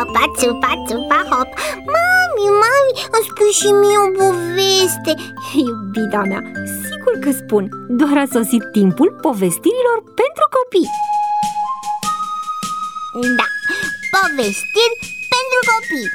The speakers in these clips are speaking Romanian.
hopa, țupa, țupa, hop. Mami, îmi spui și mie o poveste. Iubita mea, sigur că spun. Doar a sosit timpul povestirilor pentru copii. Da, povestiri pentru copii.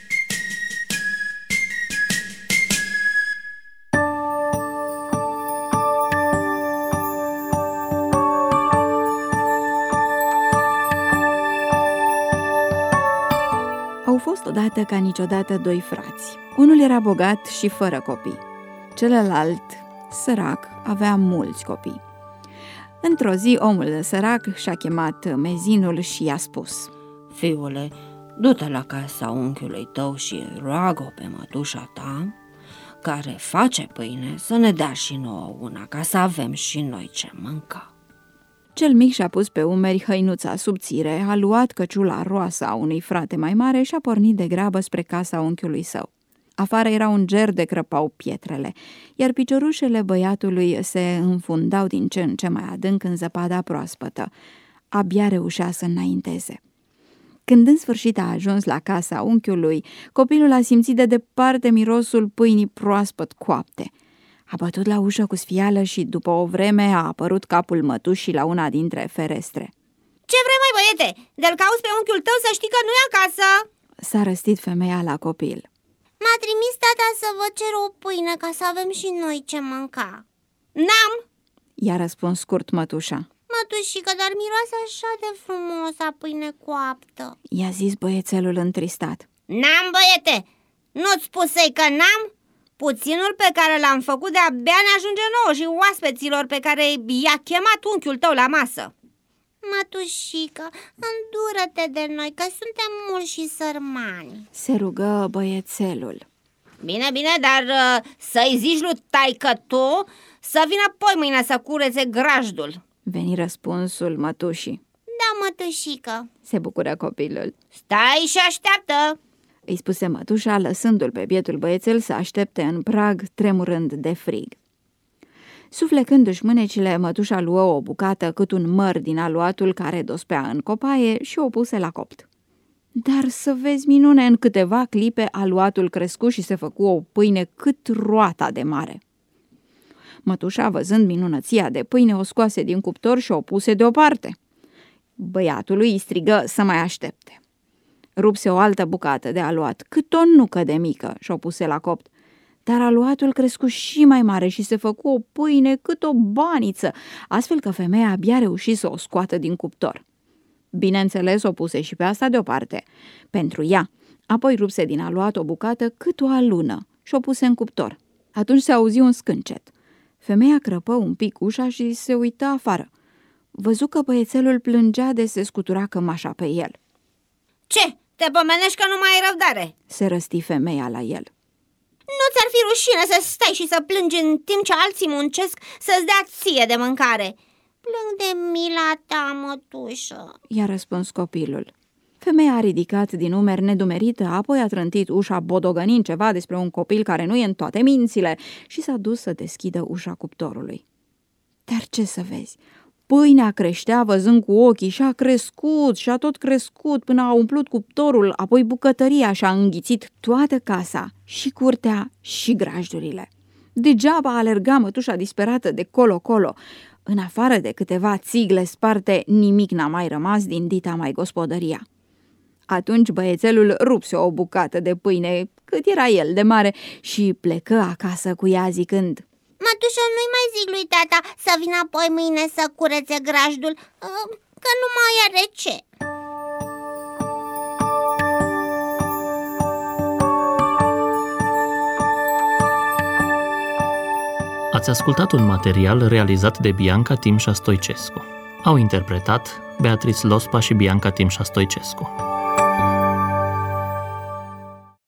Au fost odată ca niciodată doi frați. Unul era bogat și fără copii. Celălalt, sărac, avea mulți copii. Într-o zi, omul sărac și-a chemat mezinul și i-a spus: Fiule, du-te la casa unchiului tău și roagă-o pe mătușa ta, care face pâine, să ne dea și nouă una, ca să avem și noi ce mânca. Cel mic și-a pus pe umeri hăinuța subțire, a luat căciula roasă a unui frate mai mare și a pornit de grabă spre casa unchiului său. Afară era un ger de crăpau pietrele, iar piciorușele băiatului se înfundau din ce în ce mai adânc în zăpada proaspătă. Abia reușea să înainteze. Când în sfârșit a ajuns la casa unchiului, copilul a simțit de departe mirosul pâinii proaspăt coapte. A bătut la ușă cu sfială și după o vreme a apărut capul mătușii la una dintre ferestre. Ce vrei, mai băiete? De-l cauți pe unchiul tău, să știi că nu e acasă. S-a răstit femeia la copil. M-a trimis tata să vă cer o pâine ca să avem și noi ce mânca. N-am, I-a răspuns scurt mătușa. mătușică, dar miroase așa de frumos a pâine coaptă. I-a zis băiețelul întristat. N-am, băiete, nu-ți spusei că n-am? Puținul pe care l-am făcut de-abia ne ajunge nouă și oaspeților pe care i-a chemat unchiul tău la masă. Mătușică, îndură-te de noi, că suntem mulți și sărmani, Se rugă băiețelul. Bine, dar să-i zici lui taică-tu să vină poi mâine să curețe grajdul. Veni răspunsul mătușii. Da, mătușică. Se bucură copilul. Stai și așteaptă. Îi spuse mătușa, lăsându-l pe bietul băiețel să aștepte în prag, tremurând de frig. Suflecându-și mânecile, mătușa luă o bucată cât un măr din aluatul care dospea în copaie și o puse la copt. Dar să vezi minune, în câteva clipe aluatul crescu și se făcu o pâine cât roata de mare. Mătușa, văzând minunăția de pâine, o scoase din cuptor și o puse deoparte. Băiatului îi strigă să mai aștepte. Rupse o altă bucată de aluat, cât o nucă de mică, și o puse la copt. Dar aluatul crescu și mai mare și se făcu o pâine cât o baniță, astfel că femeia abia reuși să o scoată din cuptor. Bineînțeles, o puse și pe asta deoparte, pentru ea. Apoi rupse din aluat o bucată cât o alună și o puse în cuptor. Atunci se auzi un scâncet. Femeia crăpă un pic ușa și se uită afară. Văzu că băiețelul plângea de se scutura cămașa pe el. Ce? Te pomenești că nu mai ai răbdare? Se răsti femeia la el. Nu ți-ar fi rușine să stai și să plângi în timp ce alții muncesc să-ți dea ție de mâncare? Plâng de mila ta, mătușă, I-a răspuns copilul. Femeia a ridicat din umeri nedumerită, apoi a trântit ușa bodogănind ceva despre un copil care nu e în toate mințile și s-a dus să deschidă ușa cuptorului. Dar ce să vezi? Pâinea creștea văzând cu ochii și a crescut și a tot crescut până a umplut cuptorul, apoi bucătăria și a înghițit toată casa, și curtea și grajdurile. Degeaba alerga mătușa disperată de colo-colo. În afară de câteva țigle sparte, nimic n-a mai rămas din dita mai gospodăria. Atunci băiețelul rupse o bucată de pâine, cât era el de mare, și plecă acasă cu ea zicând: Mătușă, nu-i mai zic lui tata să vină apoi mâine să curețe grajdul, că nu mai are ce. Ați ascultat un material realizat de Bianca Timșa Stoicescu. Au interpretat Beatrice Lospa și Bianca Timșa Stoicescu.